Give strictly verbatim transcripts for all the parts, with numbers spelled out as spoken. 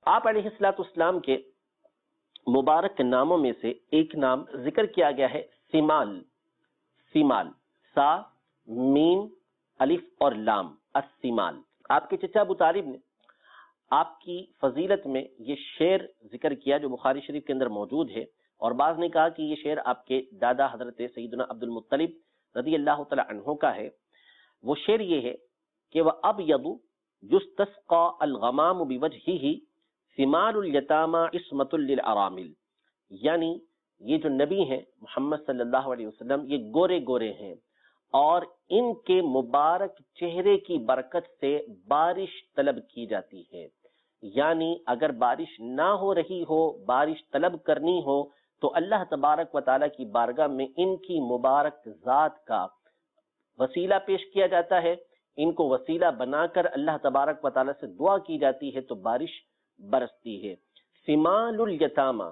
آپ علیہ الصلوۃ والسلام کے مبارک ناموں میں سے ایک نام ذکر کیا گیا ہے سیمال. سیمال سا میم الف اور لام السیمال. آپ کے چچا ابو طالب نے آپ کی فضیلت میں یہ شعر ذکر کیا جو بخاری شریف کے اندر موجود ہے، اور بعض نے کہا کہ یہ شعر آپ کے دادا حضرت سیدنا عبد المطلب رضی اللہ تعالی عنہ کا ہے. وہ شعر یہ ہے کہ وَأَبْيَضُ يُسْتَسْقَى الْغَمَامُ بِوَجْهِهِ ثِمَالُ الْيَتَامَى عِصْمَةٌ لِلْأَرَامِلِ. یعنی یہ جو نبی ہیں محمد صلی اللہ علیہ وسلم، یہ گورے گورے ہیں اور ان کے مبارک چہرے کی برکت سے بارش طلب کی جاتی ہے. یعنی اگر بارش نہ ہو رہی ہو، بارش طلب کرنی ہو تو اللہ تبارک و تعالیٰ کی بارگاہ میں ان کی مبارک ذات کا وسیلہ پیش کیا جاتا ہے، ان کو وسیلہ بنا کر اللہ تبارک و تعالیٰ سے دعا کی جاتی ہے تو بارش برستی ہے. سمال الیتامہ،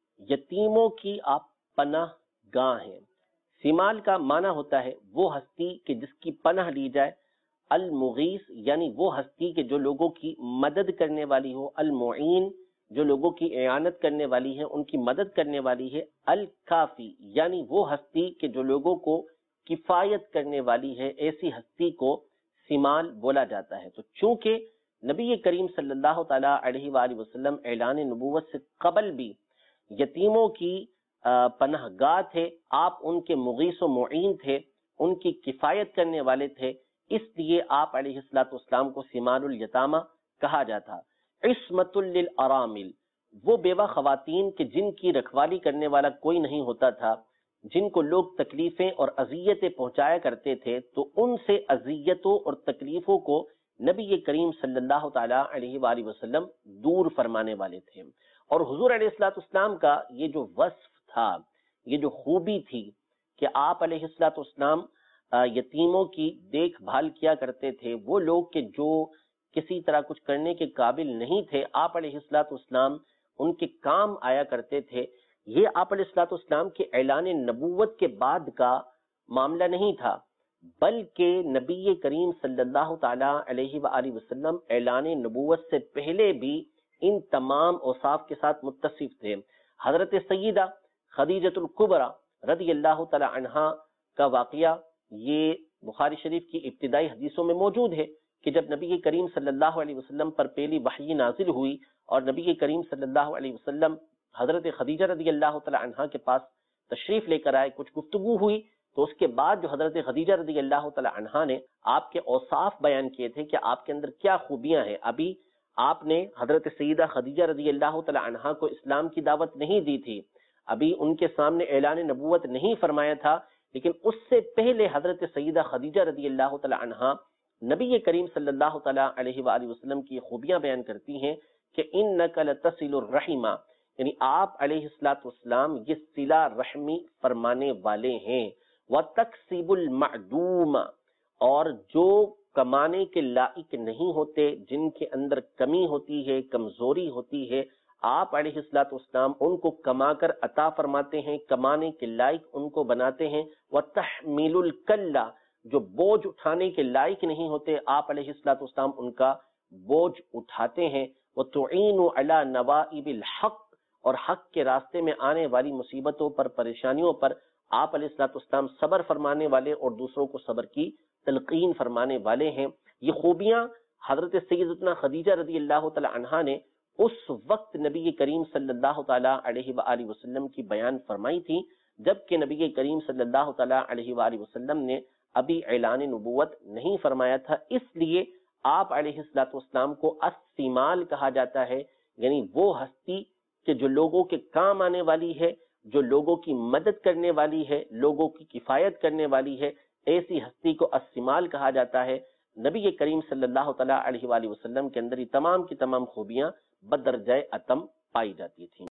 یتیموں کی آپ پناہ گاہ ہیں. سمال کا معنی ہوتا ہے وہ ہستی کہ جس کی پناہ لی جائے. المغیث یعنی وہ ہستی کہ جو لوگوں کی مدد کرنے والی ہو. المعین جو لوگوں کی اعانت کرنے والی ہے، ان کی مدد کرنے والی ہے. الکافی یعنی وہ ہستی کہ جو لوگوں کو کفایت کرنے والی ہے، ایسی ہستی کو سمال بولا جاتا ہے. تو چونکہ نبی کریم صلی اللہ تعالیٰ علیہ وآلہ وسلم اعلان نبوت سے قبل بھی یتیموں کی پناہ گاہ تھے، آپ ان کے مغیث و معین تھے، ان کی کفایت کرنے والے تھے، اس لیے آپ علیہ الصلوۃ والسلام کو سمال الیتامہ کہا جاتا. عصمۃ للارامل، وہ بیوہ خواتین کہ جن کی رکھوالی کرنے والا کوئی نہیں ہوتا تھا، جن کو لوگ تکلیفیں اور اذیتیں پہنچایا کرتے تھے، تو ان سے اذیتوں اور تکلیفوں کو نبی کریم صلی اللہ تعالیٰ علیہ وآلہ وسلم دور فرمانے والے تھے. اور حضور علیہ الصلوۃ والسلام کا یہ جو وصف تھا، یہ جو خوبی تھی کہ آپ علیہ الصلوۃ والسلام یتیموں کی دیکھ بھال کیا کرتے تھے. وہ لوگ کہ جو کسی طرح کچھ کرنے کے قابل نہیں تھے، آپ علیہ الصلوۃ والسلام ان کے کام آیا کرتے تھے. یہ آپ علیہ الصلوۃ والسلام کے اعلان نبوت کے بعد کا معاملہ نہیں تھا، بلکہ نبی کریم صلی اللہ تعالیٰ علیہ وآلہ وسلم اعلان نبوت سے پہلے بھی ان تمام اوصاف کے ساتھ متصف تھے. حضرت سیدہ خدیجۃ الکبریٰ رضی اللہ تعالی عنہا کا واقعہ یہ بخاری شریف کی ابتدائی حدیثوں میں موجود ہے کہ جب نبی کریم صلی اللہ علیہ وسلم پر پہلی وحی نازل ہوئی اور نبی کریم صلی اللہ علیہ وسلم حضرت خدیجہ رضی اللہ تعالی عنہا کے پاس تشریف لے کر آئے، کچھ گفتگو ہوئی، تو اس کے بعد جو حضرت خدیجہ رضی اللہ تعالی عنہا نے آپ کے اوصاف بیان کیے تھے کہ آپ کے اندر کیا خوبیاں ہیں. ابھی آپ نے حضرت سیدہ خدیجہ رضی اللہ تعالی عنہا کو اسلام کی دعوت نہیں دی تھی، ابھی ان کے سامنے اعلان نبوت نہیں فرمایا تھا، لیکن اس سے پہلے حضرت سیدہ خدیجہ رضی اللہ تعالی عنہا نبی کریم صلی اللہ تعالی علیہ وآلہ وسلم کی خوبیاں بیان کرتی ہیں کہ انک لتصل الرحم، یعنی آپ علیہ الصلوۃ والسلام یہ صلہ رحمی فرمانے والے ہیں. وتکسب المعدوم، اور جو کمانے کے لائق نہیں ہوتے، جن کے اندر کمی ہوتی ہے، کمزوری ہوتی ہے، آپ علیہ الصلوۃ والسلام ان کو کما کر عطا فرماتے ہیں، کمانے کے لائق ان کو بناتے ہیں. وتحمل الکلہ، جو بوجھ اٹھانے کے لائق نہیں ہوتے، آپ علیہ الصلوۃ والسلام ان کا بوجھ اٹھاتے ہیں. وتعین علی نوائب الحق، اور حق کے راستے میں آنے والی مصیبتوں پر، پریشانیوں پر آپ علیہ الصلوۃ والسلام صبر فرمانے والے اور دوسروں کو صبر کی تلقین فرمانے والے ہیں. یہ خوبیاں حضرت سیدتنا خدیجہ رضی اللہ تعالی عنہا نے اس وقت نبی کریم صلی اللہ تعالیٰ علیہ وآلہ وسلم کی بیان فرمائی تھی، جبکہ نبی کریم صلی اللہ تعالیٰ علیہ وآلہ وسلم نے ابھی اعلان نبوت نہیں فرمایا تھا. اس لیے آپ علیہ الصلوۃ والسلام کو السیمال کہا جاتا ہے، یعنی وہ ہستی کہ جو لوگوں کے کام آنے والی ہے، جو لوگوں کی مدد کرنے والی ہے، لوگوں کی کفایت کرنے والی ہے، ایسی ہستی کو السیمال کہا جاتا ہے. نبی کریم صلی اللہ تعالیٰ علیہ وآلہ وسلم کے اندر یہ تمام کی تمام خوبیاں بدرجہ اتم پائی جاتی تھیں.